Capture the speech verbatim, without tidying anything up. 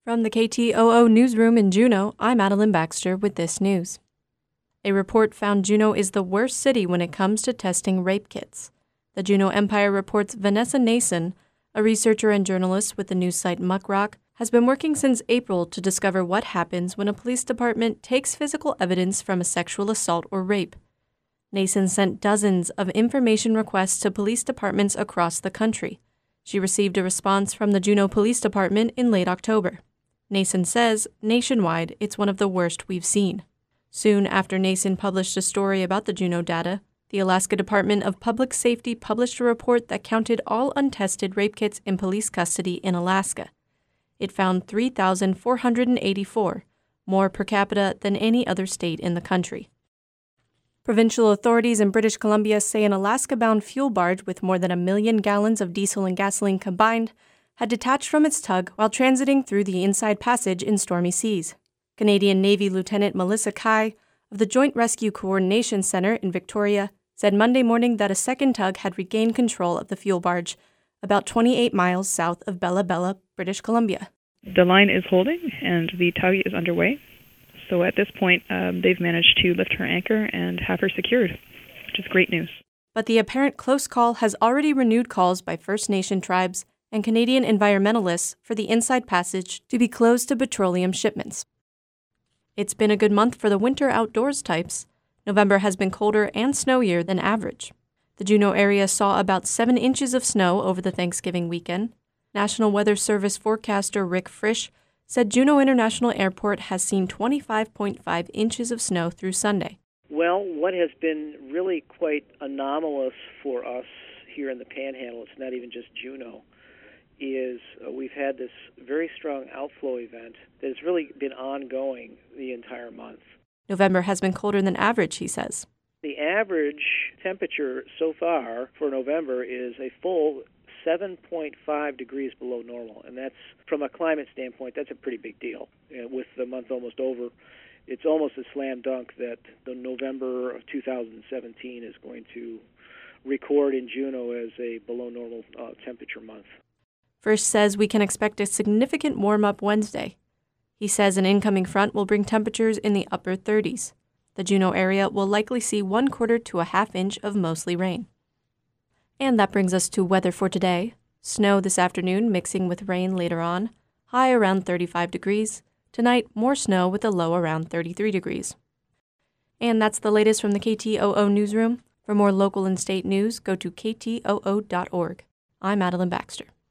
From the K T O O newsroom in Juneau, I'm Madeline Baxter with this news. A report found Juneau is the worst city when it comes to testing rape kits. The Juneau Empire reports Vanessa Nason, a researcher and journalist with the news site Muckrock, has been working since April to discover what happens when a police department takes physical evidence from a sexual assault or rape. Nason sent dozens of information requests to police departments across the country. She received a response from the Juneau Police Department in late October. Nason says, nationwide, it's one of the worst we've seen. Soon after Nason published a story about the Juneau data, the Alaska Department of Public Safety published a report that counted all untested rape kits in police custody in Alaska. It found three thousand four hundred eighty-four, more per capita than any other state in the country. Provincial authorities in British Columbia say an Alaska-bound fuel barge with more than a million gallons of diesel and gasoline combined had detached from its tug while transiting through the Inside Passage in stormy seas. Canadian Navy Lieutenant Melissa Kai of the Joint Rescue Coordination Center in Victoria said Monday morning that a second tug had regained control of the fuel barge about twenty-eight miles south of Bella Bella, British Columbia. The line is holding and the tug is underway. So at this point, um, they've managed to lift her anchor and have her secured, which is great news. But the apparent close call has already renewed calls by First Nation tribes and Canadian environmentalists for the Inside Passage to be closed to petroleum shipments. It's been a good month for the winter outdoors types. November has been colder and snowier than average. The Juneau area saw about seven inches of snow over the Thanksgiving weekend. National Weather Service forecaster Rick Frisch said Juneau International Airport has seen twenty-five point five inches of snow through Sunday. Well, what has been really quite anomalous for us here in the Panhandle, it's not even just Juneau, is uh, we've had this very strong outflow event that has really been ongoing the entire month. November has been colder than average, he says. The average temperature so far for November is a full seven point five degrees below normal, and that's, from a climate standpoint, that's a pretty big deal. Uh, with the month almost over, it's almost a slam dunk that the November of two thousand seventeen is going to record in Juneau as a below normal uh, temperature month. Frisch says we can expect a significant warm-up Wednesday. He says an incoming front will bring temperatures in the upper thirties. The Juneau area will likely see one quarter to a half inch of mostly rain. And that brings us to weather for today. Snow this afternoon mixing with rain later on, high around thirty-five degrees. Tonight, more snow with a low around thirty-three degrees. And that's the latest from the K T O O newsroom. For more local and state news, go to K T O O dot org. I'm Madeline Baxter.